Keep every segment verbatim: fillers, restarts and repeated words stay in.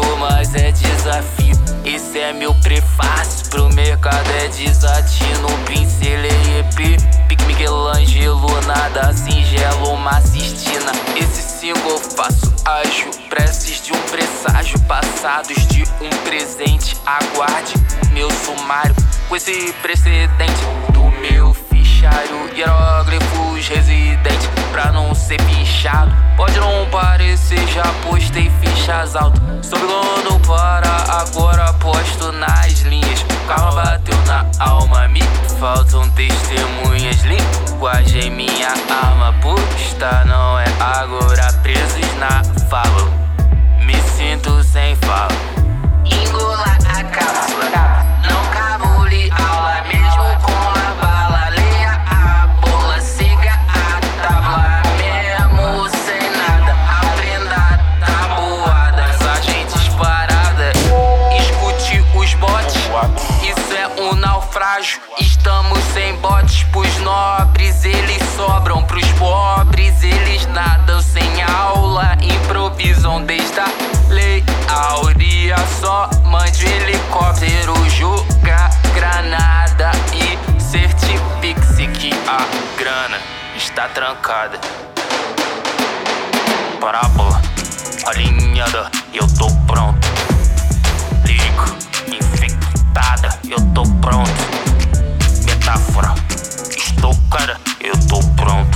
quero, mas é desafio. Esse é meu prefácio pro mercado, é desatino. Pincelei E P, pique Michelangelo, nada singelo, uma cistina. Esse single faço ágil, preces de um presságio, passados de um presente. Aguarde meu sumário com esse precedente do meu fichário. Hieróglifos residente pra não ser fichado. Pode não parecer, já postei fichas alto. Sob no para, agora aposto nas linhas. Calma bateu na alma, me faltam testemunhas. Linguagem minha arma, posta não é agora. Presos na fala, me sinto sem fala. Engola a cápsula, não cabule aula mesmo com a bala. Leia a bola, siga a tábua, mesmo sem nada. Aprenda tabuadas, agentes parada. Escute os botes, isso é um naufrágio. Estamos sem botes pros nobres, eles sobram pros pobres. Eles nadam sem aula, improvisam desde a lei áurea. Só mande helicóptero, joga granada e certifique-se que a grana está trancada. Parábola alinhada, eu tô pronto. Lírico infectada, eu tô pronto. Metáfora estocada, eu tô pronto.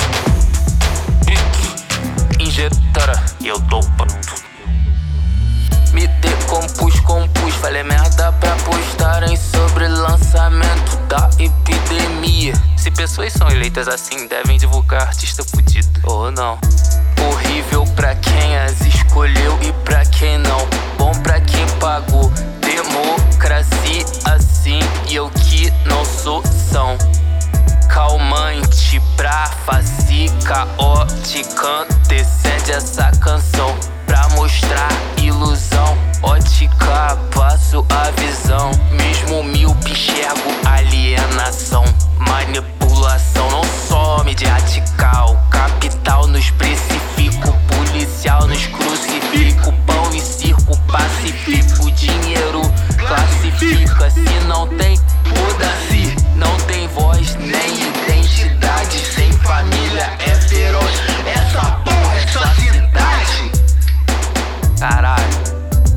Beat injetada, eu tô pronto. Me decompus, compus, falei merda pra postarem sobre lançamento da epidemia. Se pessoas são eleitas assim, devem divulgar artista fudido, ou não. Horrível pra quem as escolheu e pra quem não. Bom pra quem pagou. Democracia assim e eu que não sou são. Calmante pra face caótica, antecede essa canção pra mostrar ilusão. Ótica, passo a visão. Mesmo míope enxergo alienação. Manipulação, não só mediática. O capital nos precifica, o policial nos crucifica. Pão e circo pacifica, o dinheiro classifica. Se não tem, muda-se. Não tem voz nem identidade. Sem família é feroz. Essa porra é só cidade. Caralho.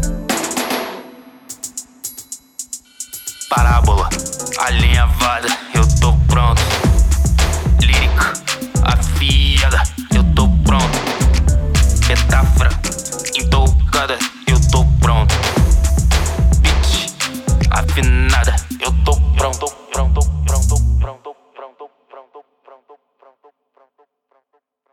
Parábola alinhavada, eu tô pronto. Lírica afiada, eu tô pronto. Metáfora intocada, eu tô pronto. Beat afinada, eu tô pronto.